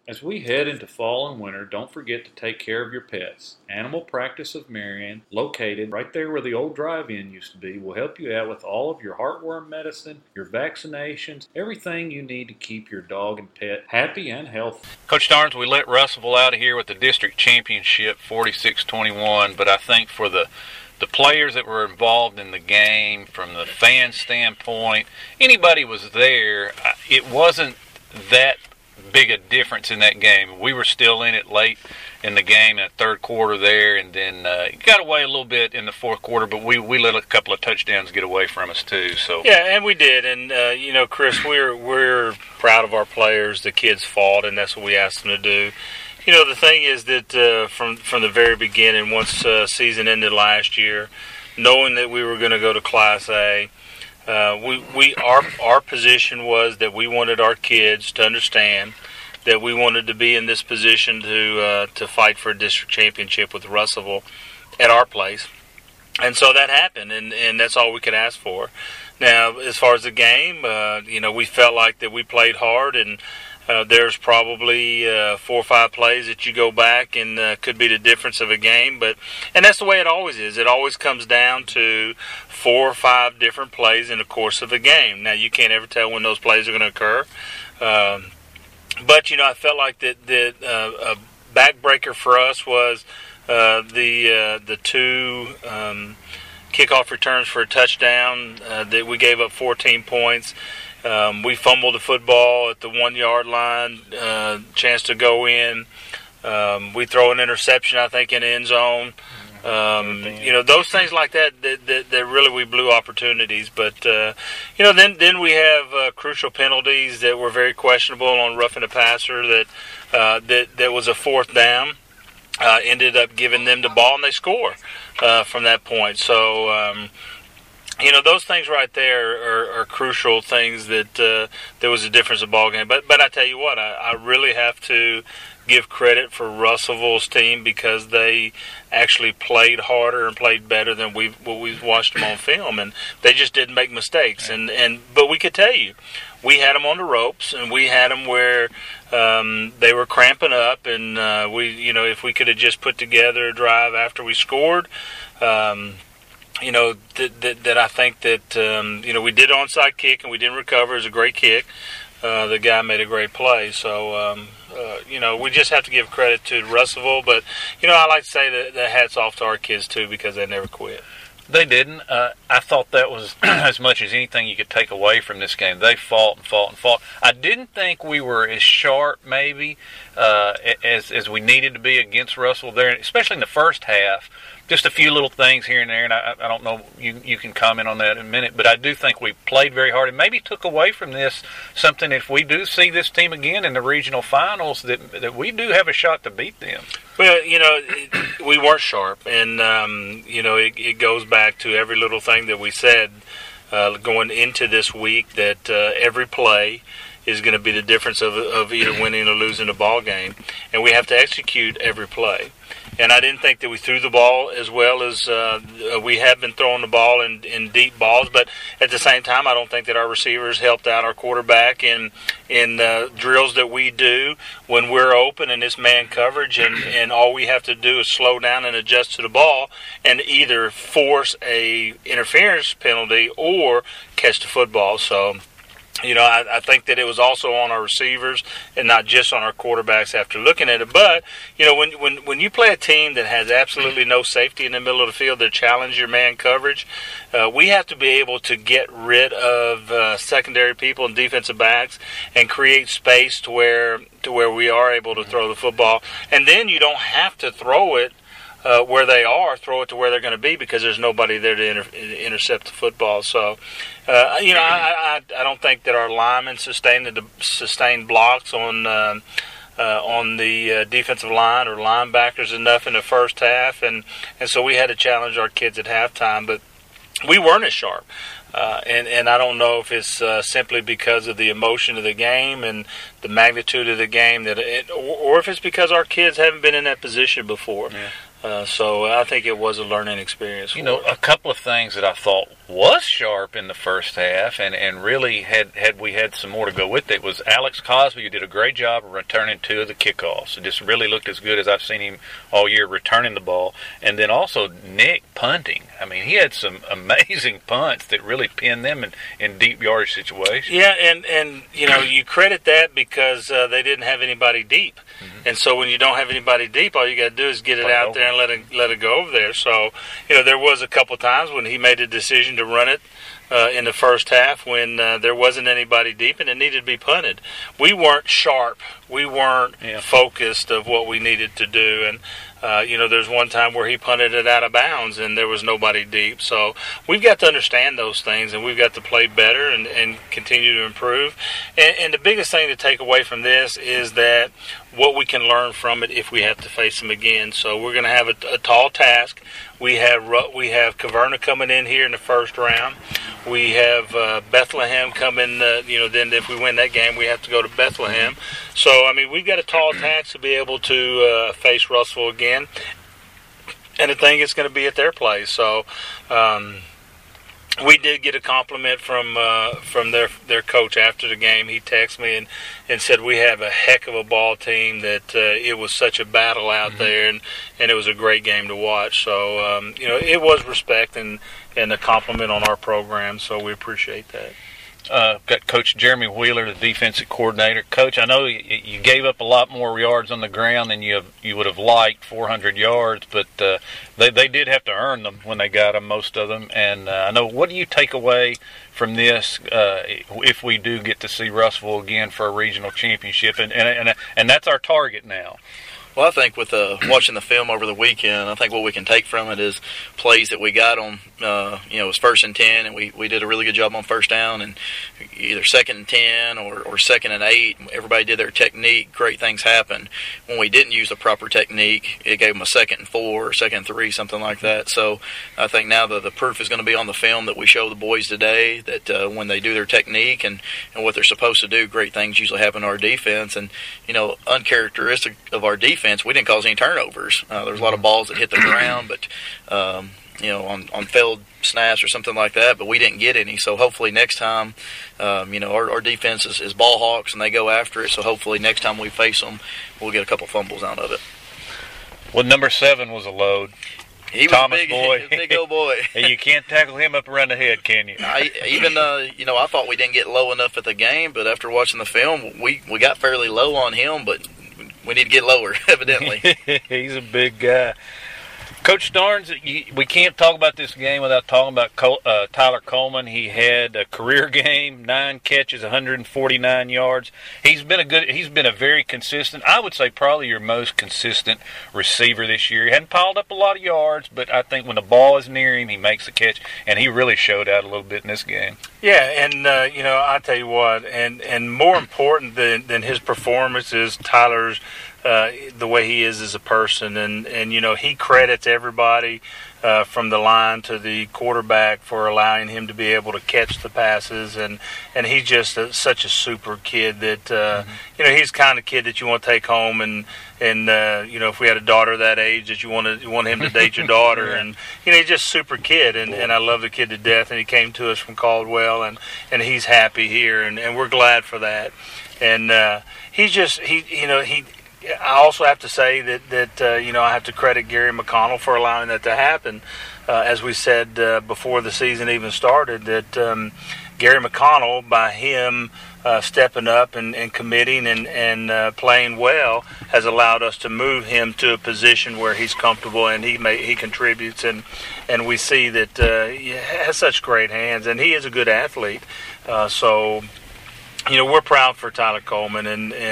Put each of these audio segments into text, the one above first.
As we head into fall and winter, don't forget to take care of your pets. Animal Practice of Marion, located right there where the old drive-in used to be, will help you out with all of your heartworm medicine, your vaccinations, everything you need to keep your dog and pet happy and healthy. Coach Starnes, we let Russellville out of here with the district championship, 46-21, but I think for the players that were involved in the game, from the fan standpoint, anybody was there, it wasn't that big a difference in that game. We were still in it late in the game, in the third quarter there, and then got away a little bit in the fourth quarter, but we let a couple of touchdowns get away from us too. So yeah, and we did. And Chris, we're proud of our players. The kids fought, and that's what we asked them to do. The thing is that from the very beginning, once season ended last year, knowing that we were going to go to Class A, our position was that we wanted our kids to understand that we wanted to be in this position to fight for a district championship with Russellville at our place, and so that happened, and that's all we could ask for. Now, as far as the game, we felt like that we played hard, and there's probably 4 or 5 plays that you go back and could be the difference of a game. And that's the way it always is. It always comes down to 4 or 5 different plays in the course of a game. Now, you can't ever tell when those plays are going to occur. But I felt like that a backbreaker for us was the 2 kickoff returns for a touchdown that we gave up 14 points. We fumbled the football at the 1-yard line, chance to go in. We throw an interception, I think, in the end zone. Those things like that really we blew opportunities. But, then we have crucial penalties that were very questionable on roughing the passer that was a 4th down. Ended up giving them the ball, and they score from that point. So, those things right there are crucial things that there was a difference in the ball game. But I tell you what, I really have to give credit for Russellville's team because they actually played harder and played better than we've watched them on film, and they just didn't make mistakes. But we could tell you, we had them on the ropes, and we had them where they were cramping up, and if we could have just put together a drive after we scored. That I think that, we did an onside kick and we didn't recover. It was a great kick. The guy made a great play. So, we just have to give credit to Russellville. But, I like to say that hats off to our kids, too, because they never quit. they didn't. I thought that was as much as anything you could take away from this game. They fought and fought and fought. I didn't think we were as sharp, maybe, as we needed to be against Russell there, especially in the first half. Just a few little things here and there, and I don't know, you can comment on that in a minute, but I do think we played very hard and maybe took away from this something. If we do see this team again in the regional finals, that we do have a shot to beat them. Well, we weren't sharp, and, it goes back to every little thing that we said going into this week, that every play is going to be the difference of either winning or losing a ball game, and we have to execute every play. And I didn't think that we threw the ball as well as we have been throwing the ball in deep balls. But at the same time, I don't think that our receivers helped out our quarterback in drills that we do when we're open in this man coverage. And all we have to do is slow down and adjust to the ball and either force a interference penalty or catch the football. So, I think that it was also on our receivers and not just on our quarterbacks after looking at it. But, when you play a team that has absolutely no safety in the middle of the field that challenge your man coverage, we have to be able to get rid of secondary people and defensive backs and create space to where we are able to throw the football. And then you don't have to throw it where they are, throw it to where they're going to be because there's nobody there to intercept the football. So, I don't think that our linemen sustained blocks on the defensive line or linebackers enough in the first half, and so we had to challenge our kids at halftime, but we weren't as sharp. And I don't know if it's simply because of the emotion of the game and the magnitude of the game or if it's because our kids haven't been in that position before. Yeah. So I think it was a learning experience. You know, a couple of things that I thought was sharp in the first half, and really had we had some more to go with it, was Alex Cosby, who did a great job of returning 2 of the kickoffs. It just really looked as good as I've seen him all year returning the ball. And then also Nick punting. I mean, he had some amazing punts that really pinned them in deep yardage situations. Yeah, and you know, you credit that because they didn't have anybody deep. Mm-hmm. And so when you don't have anybody deep, all you got to do is get it out there and let it go over there. So, you know, there was a couple times when he made a decision to run it in the first half when there wasn't anybody deep and it needed to be punted. We weren't sharp. We weren't focused of what we needed to do. And, you know, there's one time where he punted it out of bounds and there was nobody deep. So we've got to understand those things and we've got to play better and continue to improve. And the biggest thing to take away from this is that what we can learn from it if we have to face them again. So we're going to have a tall task. We have Caverna coming in here in the first round. We have Bethlehem coming. You know, then if we win that game, we have to go to Bethlehem. So I mean, we've got a tall task to be able to face Russellville again. And I think it's going to be at their place. So. We did get a compliment from their coach after the game. He texted me and said we have a heck of a ball team, that it was such a battle out there, and it was a great game to watch. So, you know, it was respect and a compliment on our program, so we appreciate that. Got Coach Jeremy Wheeler, the defensive coordinator. Coach, I know you gave up a lot more yards on the ground than you would have liked, 400 yards, but they did have to earn them when they got them, most of them. And I know, what do you take away from this if we do get to see Russellville again for a regional championship? And that's our target now. Well, I think with watching the film over the weekend, I think what we can take from it is plays that we got on, you know, it was 1st and 10, and we did a really good job on first down, and either 2nd and 10 or 2nd and 8. Everybody did their technique. Great things happened. When we didn't use the proper technique, it gave them a 2nd and 4 or 2nd and 3, something like that. So I think now the proof is going to be on the film that we show the boys today, that when they do their technique and what they're supposed to do, great things usually happen to our defense. And, you know, uncharacteristic of our defense, we didn't cause any turnovers. There was a lot of balls that hit the ground, but you know, on failed snaps or something like that, but we didn't get any. So hopefully next time, you know, our defense is ball hawks and they go after it. So hopefully next time we face them, we'll get a couple fumbles out of it. Well, number 7 was a load. He was Thomas a big, boy. big old boy. And you can't tackle him up around the head, can you? You know, I thought we didn't get low enough at the game, but after watching the film, we got fairly low on him, but we need to get lower, evidently. He's a big guy. Coach Starnes, we can't talk about this game without talking about Tyler Coleman. He had a career game, 9 catches, 149 yards. He's been a very consistent, I would say probably your most consistent receiver this year. He hadn't piled up a lot of yards, but I think when the ball is near him, he makes a catch, and he really showed out a little bit in this game. Yeah, and you know, I tell you what, and more important than his performance is Tyler's the way he is as a person, and you know, he credits everybody from the line to the quarterback for allowing him to be able to catch the passes, and he's just such a super kid that you know, he's the kind of kid that you want to take home, and you know, if we had a daughter that age, that you want him to date your daughter, and you know, he's just a super kid, and I love the kid to death, and he came to us from Caldwell, and he's happy here, and we're glad for that, and I also have to say that you know, I have to credit Gary McConnell for allowing that to happen. As we said before the season even started, that Gary McConnell, by him stepping up and committing and playing well, has allowed us to move him to a position where he's comfortable and he contributes, and we see that he has such great hands, and he is a good athlete. So, you know, we're proud for Tyler Coleman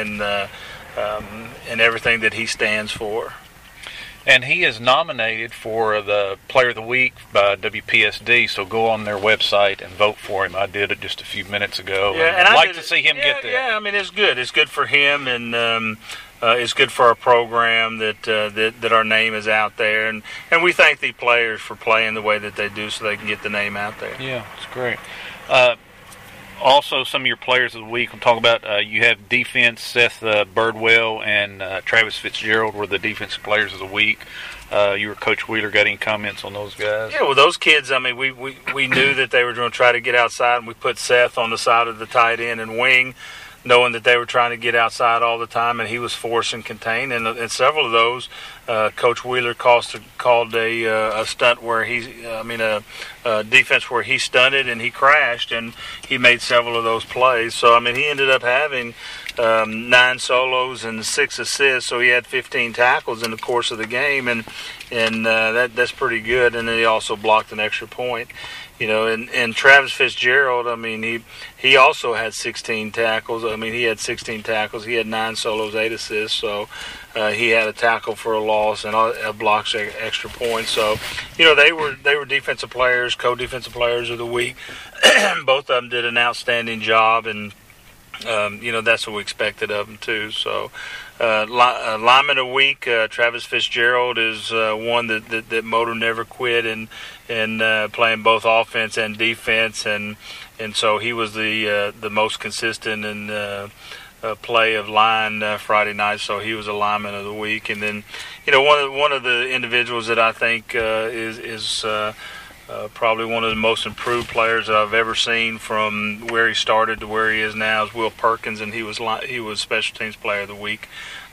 and everything that he stands for. And he is nominated for the Player of the Week by WPSD, so go on their website and vote for him. I did it just a few minutes ago. Yeah, and I'd like to see him get there. Yeah, I mean, it's good. It's good for him, and it's good for our program that our name is out there. And we thank the players for playing the way that they do so they can get the name out there. Yeah, it's great. Also, some of your players of the week, we'll talk about, you have defense, Seth Birdwell and Travis Fitzgerald were the defensive players of the week. You or Coach Wheeler got any comments on those guys? Yeah, well, those kids, I mean, we knew that they were going to try to get outside, and we put Seth on the side of the tight end and wing, knowing that they were trying to get outside all the time, and he was force and contain. And several of those, Coach Wheeler called a stunt where a defense where he stunted and he crashed, and he made several of those plays. So, I mean, he ended up having 9 solos and 6 assists, so he had 15 tackles in the course of the game, and that's pretty good. And then he also blocked an extra point. You know, and Travis Fitzgerald, I mean, he also had 16 tackles. I mean, he had 16 tackles. He had 9 solos, 8 assists. So he had a tackle for a loss and a blocks extra point. So, you know, they were defensive players, co-defensive players of the week. Both of them did an outstanding job, and you know, that's what we expected of them too. So, lineman of the week, Travis Fitzgerald is one that Motor never quit and playing both offense and defense, and so he was the most consistent in play of line Friday night. So he was a lineman of the week. And then, you know, one of the individuals that I think is probably one of the most improved players that I've ever seen from where he started to where he is now is Will Perkins, and he was special teams player of the week.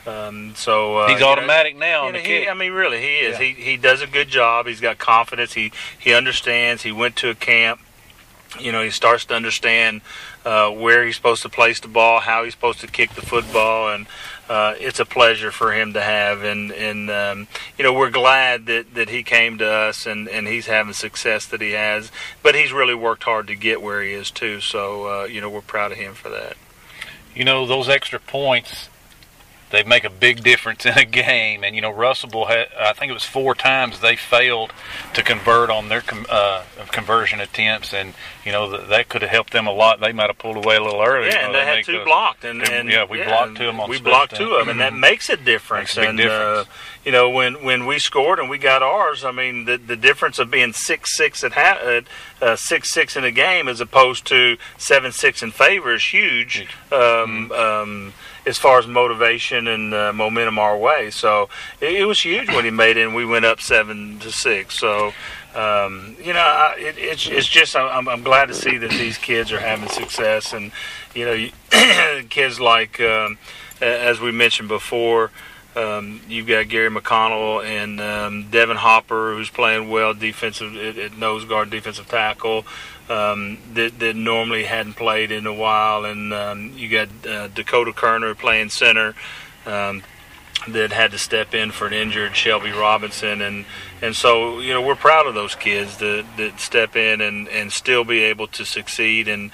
So he's automatic now on the kick. I mean, really, he is. Yeah. He does a good job. He's got confidence. He understands. He went to a camp. You know, he starts to understand where he's supposed to place the ball, how he's supposed to kick the football, and it's a pleasure for him to have. And you know, we're glad that he came to us, and he's having success that he has. But he's really worked hard to get where he is too. So you know, we're proud of him for that. You know, those extra points, they make a big difference in a game. And, you know, Russellville had, I think it was 4 times they failed to convert on their conversion attempts. And, you know, that could have helped them a lot. They might have pulled away a little earlier. Yeah, and they had 2 blocked. And we blocked 2 of them on We blocked 2 of them, and that makes a difference. Makes a big difference. You know, when we scored and we got ours, I mean, the difference of being 6-6 at 6-6 in a game as opposed to 7-6 in favor is huge. As far as motivation and momentum our way. So it was huge when he made it, and we went up 7-6. So, you know, it's just, I'm glad to see that these kids are having success. And, you know, kids like, as we mentioned before, you've got Gary McConnell and Devin Hopper, who's playing well defensive at nose guard, defensive tackle, that normally hadn't played in a while, and you got Dakota Kerner playing center, that had to step in for an injured Shelby Robinson, and so, you know, we're proud of those kids that step in and still be able to succeed and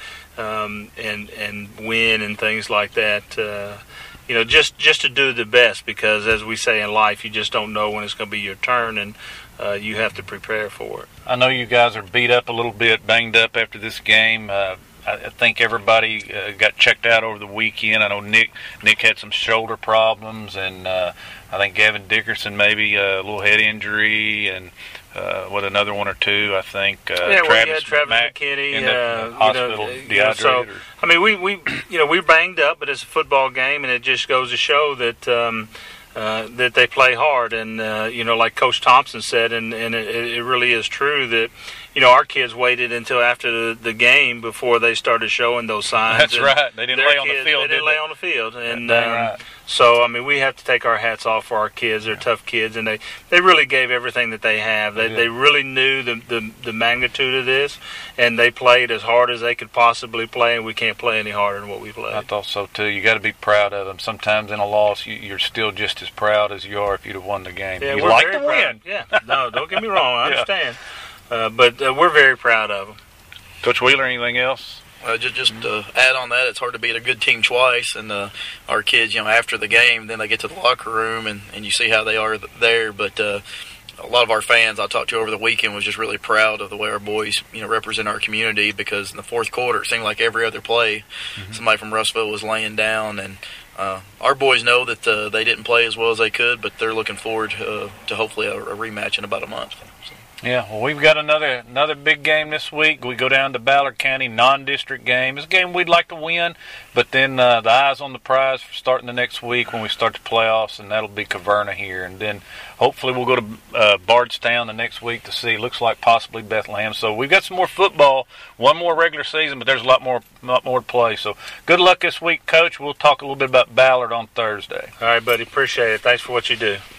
win and things like that. You know, just to do the best, because as we say in life, you just don't know when it's going to be your turn, and you have to prepare for it. I know you guys are beat up a little bit, banged up after this game. I think everybody got checked out over the weekend. I know Nick had some shoulder problems, and I think Gavin Dickerson maybe a little head injury, and with another 1 or 2, I think. Travis McKinney in the hospital, dehydrated. I mean, we banged up, but it's a football game, and it just goes to show that that they play hard, and you know, like Coach Thompson said, and it really is true that, you know, our kids waited until after the game before they started showing those signs. That's right. They didn't lay on the field. They didn't lay on the field, and right. So I mean, we have to take our hats off for our kids. They're tough kids, and they really gave everything that they have. They really knew the magnitude of this, and they played as hard as they could possibly play. And we can't play any harder than what we played. I thought so too. You got to be proud of them. Sometimes in a loss, you're still just as proud as you are if you'd have won the game. Yeah, you like to win. Win. Yeah, no, don't get me wrong. I understand. But we're very proud of them. Coach Wheeler, anything else? Just to add on that, it's hard to beat a good team twice. And our kids, you know, after the game, then they get to the locker room and you see how they are there. But a lot of our fans I talked to over the weekend was just really proud of the way our boys, you know, represent our community, because in the fourth quarter, it seemed like every other play, somebody from Russellville was laying down. And our boys know that they didn't play as well as they could, but they're looking forward to hopefully a rematch in about a month. So. Yeah, well, we've got another big game this week. We go down to Ballard County, non-district game. It's a game we'd like to win, but then the eyes on the prize for starting the next week when we start the playoffs, and that'll be Caverna here. And then hopefully we'll go to Bardstown the next week to see. Looks like possibly Bethlehem. So we've got some more football, one more regular season, but there's a lot more to play. So good luck this week, Coach. We'll talk a little bit about Ballard on Thursday. All right, buddy. Appreciate it. Thanks for what you do.